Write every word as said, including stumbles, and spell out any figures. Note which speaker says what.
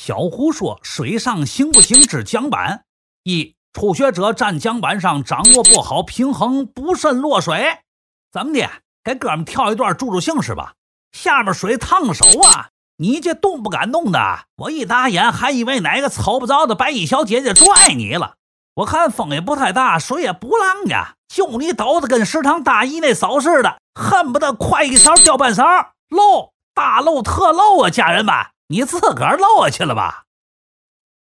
Speaker 1: 小胡说水上行不行之桨板：一、初学者站桨板上掌握不好平衡，不慎落水。怎么的，给哥们跳一段助助兴是吧？下面水烫手啊，你这动不敢动的，我一打眼还以为哪个瞅不着的白衣小姐姐拽你了。我看风也不太大，水也不浪呀，就你抖得跟食堂大姨那手似的，恨不得快一勺掉半勺。漏，大漏特漏啊，家人们，你自个儿漏下去了吧。